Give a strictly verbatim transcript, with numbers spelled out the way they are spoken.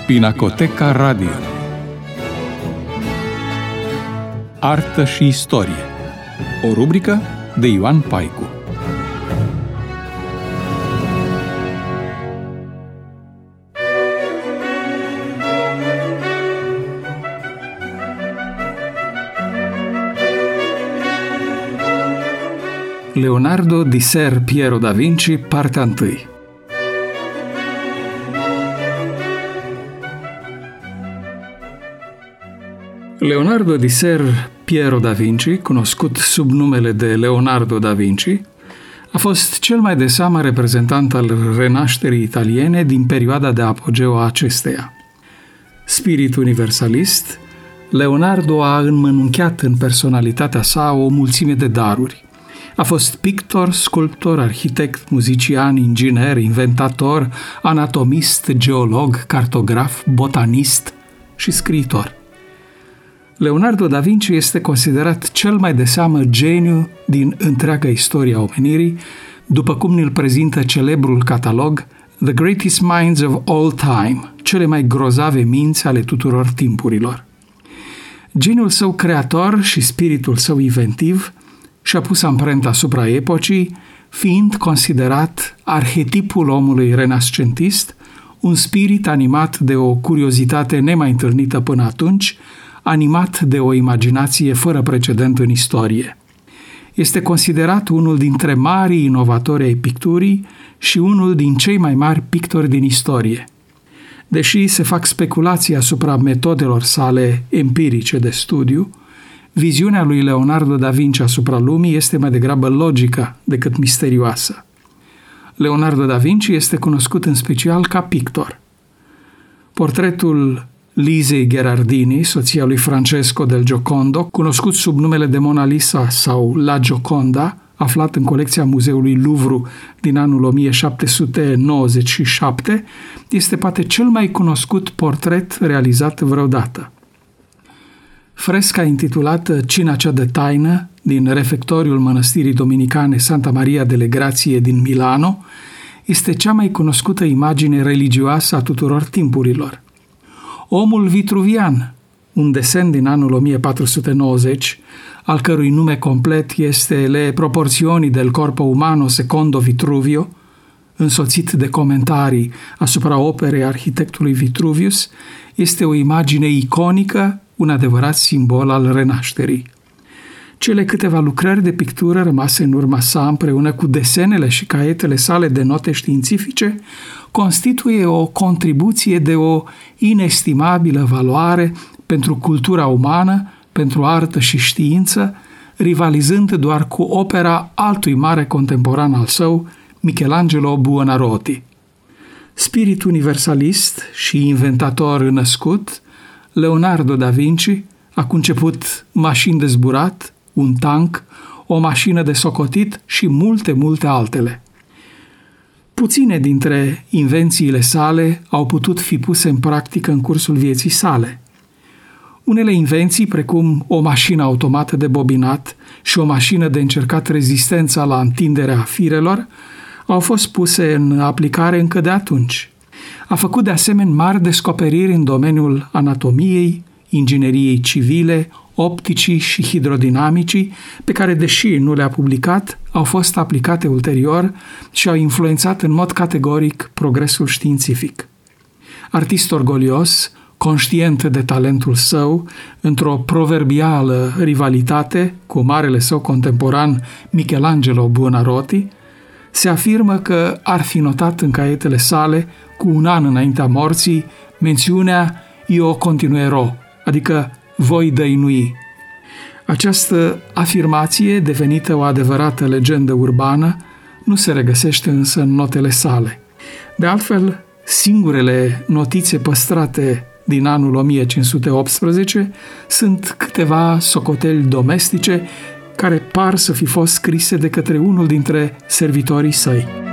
Pinacoteca Radio. Artă și istorie. O rubrică de Ioan Paicu. Leonardo di Ser Piero da Vinci, partea întâi. Leonardo di Ser Piero da Vinci, cunoscut sub numele de Leonardo da Vinci, a fost cel mai de seamă reprezentant al renașterii italiene din perioada de apogeu a acesteia. Spirit universalist, Leonardo a înmănunchiat în personalitatea sa o mulțime de daruri. A fost pictor, sculptor, arhitect, muzician, inginer, inventator, anatomist, geolog, cartograf, botanist și scriitor. Leonardo da Vinci este considerat cel mai de seamă geniu din întreaga istorie a omenirii, după cum ne-l prezintă celebrul catalog The Greatest Minds of All Time, cele mai grozave minți ale tuturor timpurilor. Geniul său creator și spiritul său inventiv și-a pus amprenta asupra epocii, fiind considerat arhetipul omului renascentist, un spirit animat de o curiozitate nemai întâlnită până atunci, animat de o imaginație fără precedent în istorie. Este considerat unul dintre marii inovatori ai picturii și unul din cei mai mari pictori din istorie. Deși se fac speculații asupra metodelor sale empirice de studiu, viziunea lui Leonardo da Vinci asupra lumii este mai degrabă logică decât misterioasă. Leonardo da Vinci este cunoscut în special ca pictor. Portretul Lisei Gherardini, soția lui Francesco del Giocondo, cunoscut sub numele de Mona Lisa sau La Gioconda, aflat în colecția Muzeului Louvre din anul o mie șapte sute nouăzeci și șapte, este poate cel mai cunoscut portret realizat vreodată. Fresca intitulată Cina cea de taină, din refectoriul mănăstirii dominicane Santa Maria delle Grazie din Milano, este cea mai cunoscută imagine religioasă a tuturor timpurilor. Omul Vitruvian, un desen din anul o mie patru sute nouăzeci, al cărui nume complet este Le proporzioni del corpo umano secondo Vitruvio, însoțit de comentarii asupra operei arhitectului Vitruvius, este o imagine iconică, un adevărat simbol al renașterii. Cele câteva lucrări de pictură rămase în urma sa, împreună cu desenele și caietele sale de note științifice, constituie o contribuție de o inestimabilă valoare pentru cultura umană, pentru artă și știință, rivalizând doar cu opera altui mare contemporan al său, Michelangelo Buonarroti. Spirit universalist și inventator născut, Leonardo da Vinci a conceput mașini de zburat, un tank, o mașină de socotit și multe, multe altele. Puține dintre invențiile sale au putut fi puse în practică în cursul vieții sale. Unele invenții, precum o mașină automată de bobinat și o mașină de încercat rezistența la întinderea firelor, au fost puse în aplicare încă de atunci. A făcut de asemenea mari descoperiri în domeniul anatomiei, ingineriei civile, opticii și hidrodinamicii, pe care, deși nu le-a publicat, au fost aplicate ulterior și au influențat în mod categoric progresul științific. Artist orgolios, conștient de talentul său, într-o proverbială rivalitate cu marele său contemporan Michelangelo Buonarroti, se afirmă că ar fi notat în caietele sale, cu un an înaintea morții, mențiunea Io continuerò, adică voi dăinui. Această afirmație, devenită o adevărată legendă urbană, nu se regăsește însă în notele sale. De altfel, singurele notițe păstrate din anul o mie cinci sute optsprezece sunt câteva socoteli domestice care par să fi fost scrise de către unul dintre servitorii săi.